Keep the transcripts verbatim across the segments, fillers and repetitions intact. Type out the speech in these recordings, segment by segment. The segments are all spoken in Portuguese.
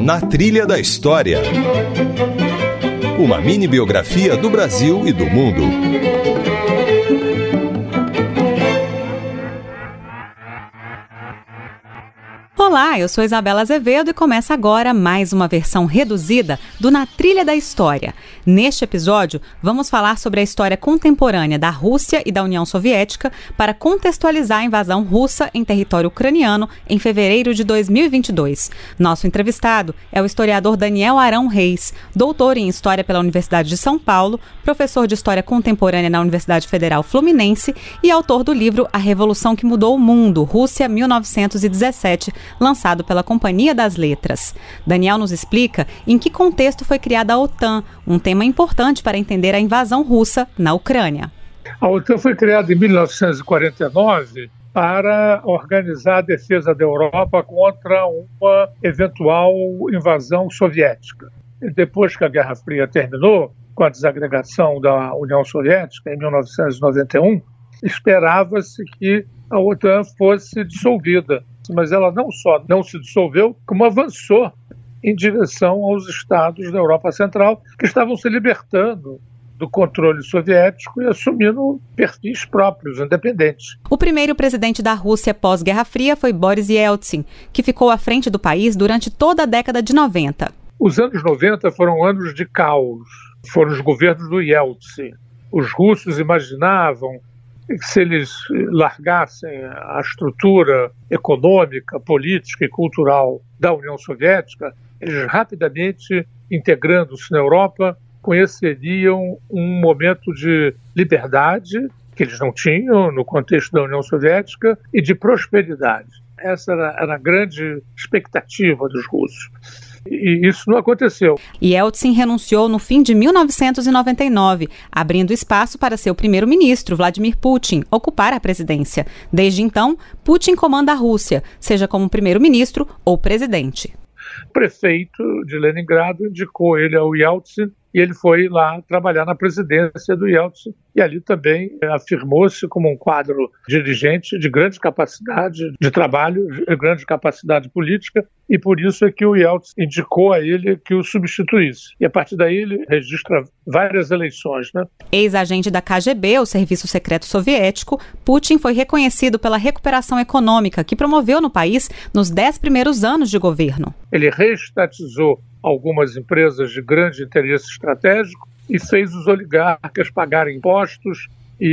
Na Trilha da História. Uma mini-biografia do Brasil e do mundo. Olá, eu sou Isabela Azevedo e começa agora mais uma versão reduzida do Na Trilha da História. Neste episódio, vamos falar sobre a história contemporânea da Rússia e da União Soviética para contextualizar a invasão russa em território ucraniano em fevereiro de dois mil e vinte e dois. Nosso entrevistado é o historiador Daniel Arão Reis, doutor em História pela Universidade de São Paulo, professor de História Contemporânea na Universidade Federal Fluminense e autor do livro A Revolução que Mudou o Mundo, Rússia mil novecentos e dezessete, lançado pela Companhia das Letras. Daniel nos explica em que contexto foi criada a OTAN, um tema importante para entender a invasão russa na Ucrânia. A OTAN foi criada em mil novecentos e quarenta e nove para organizar a defesa da Europa contra uma eventual invasão soviética. E depois que a Guerra Fria terminou, com a desagregação da União Soviética em mil novecentos e noventa e um, esperava-se que a OTAN fosse dissolvida. Mas ela não só não se dissolveu, como avançou em direção aos estados da Europa Central que estavam se libertando do controle soviético e assumindo perfis próprios, independentes. O primeiro presidente da Rússia pós-Guerra Fria foi Boris Yeltsin, que ficou à frente do país durante toda a década de noventa. Os anos noventa foram anos de caos, foram os governos do Yeltsin. Os russos imaginavam que se eles largassem a estrutura econômica, política e cultural da União Soviética, eles rapidamente, integrando-se na Europa, conheceriam um momento de liberdade, que eles não tinham no contexto da União Soviética, e de prosperidade. Essa era, era a grande expectativa dos russos. E isso não aconteceu. Yeltsin renunciou no fim de mil novecentos e noventa e nove, abrindo espaço para seu primeiro-ministro, Vladimir Putin, ocupar a presidência. Desde então, Putin comanda a Rússia, seja como primeiro-ministro ou presidente. O prefeito de Leningrado indicou ele ao Yeltsin e ele foi lá trabalhar na presidência do Yeltsin. E ali também afirmou-se como um quadro dirigente de grande capacidade de trabalho, de grande capacidade política, e por isso é que o Yeltsin indicou a ele que o substituísse. E a partir daí ele registra várias eleições, né? Ex-agente da K G B, o Serviço Secreto Soviético, Putin foi reconhecido pela recuperação econômica que promoveu no país nos dez primeiros anos de governo. Ele reestatizou algumas empresas de grande interesse estratégico e fez os oligarcas pagarem impostos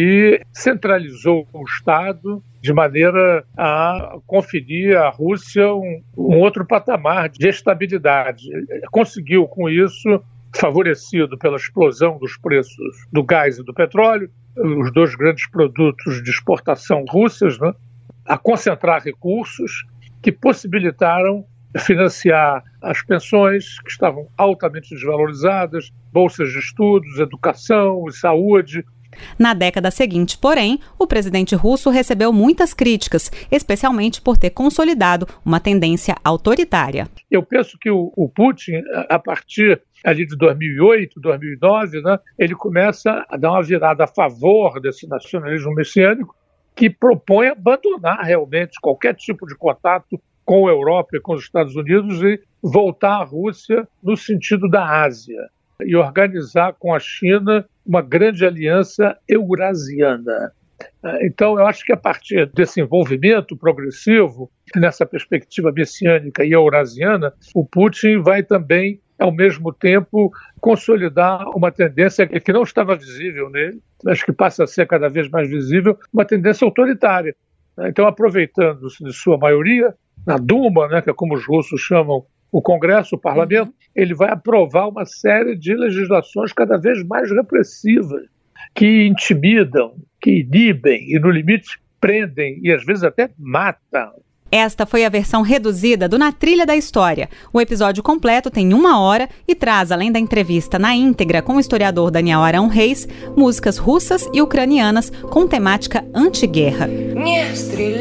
e centralizou o Estado de maneira a conferir à Rússia um, um outro patamar de estabilidade. Conseguiu com isso, favorecido pela explosão dos preços do gás e do petróleo, os dois grandes produtos de exportação russos, né, a concentrar recursos que possibilitaram financiar as pensões, que estavam altamente desvalorizadas, bolsas de estudos, educação e saúde. Na década seguinte, porém, o presidente russo recebeu muitas críticas, especialmente por ter consolidado uma tendência autoritária. Eu penso que o, o Putin, a partir ali de dois mil e oito, dois mil e nove, né, ele começa a dar uma virada a favor desse nacionalismo messiânico que propõe abandonar realmente qualquer tipo de contato com a Europa e com os Estados Unidos e voltar à Rússia no sentido da Ásia e organizar com a China uma grande aliança eurasiana. Então, eu acho que a partir desse envolvimento progressivo, nessa perspectiva messiânica e eurasiana, o Putin vai também, ao mesmo tempo, consolidar uma tendência que não estava visível nele, mas que passa a ser cada vez mais visível, uma tendência autoritária. Então, aproveitando-se de sua maioria, na Duma, né, que é como os russos chamam o Congresso, o Parlamento, ele vai aprovar uma série de legislações cada vez mais repressivas, que intimidam, que inibem e, no limite, prendem e, às vezes, até matam. Esta foi a versão reduzida do Na Trilha da História. O episódio completo tem uma hora e traz, além da entrevista na íntegra com o historiador Daniel Arão Reis, músicas russas e ucranianas com temática anti-guerra. Не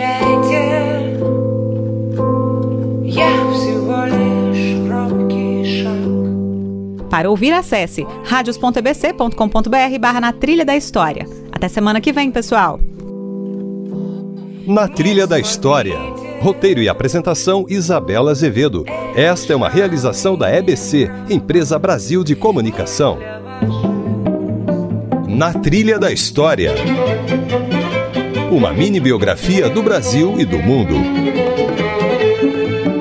стреляйте, я всего лишь робкий шаг. Para ouvir, acesse radios ponto e b c ponto com ponto b r barra Na Trilha da História. Até semana que vem, pessoal! Na Trilha da História. Roteiro e apresentação, Isabela Azevedo. Esta é uma realização da E B C, Empresa Brasil de Comunicação. Na Trilha da História. Uma mini biografia do Brasil e do mundo.